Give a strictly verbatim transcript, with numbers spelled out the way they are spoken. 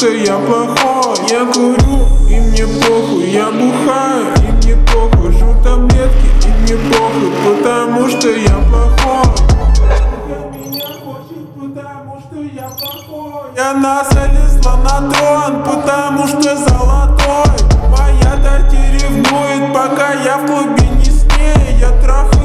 что я плохой. Я курю, и мне похуй. Я бухаю, и мне похуй. Жру таблетки, и мне похуй, потому что я плохой. Меня хочет, потому что я плохой. Я залезла на трон, потому что золотой. Моя тати ревнует, пока я в клубе не с ней. Я трахаю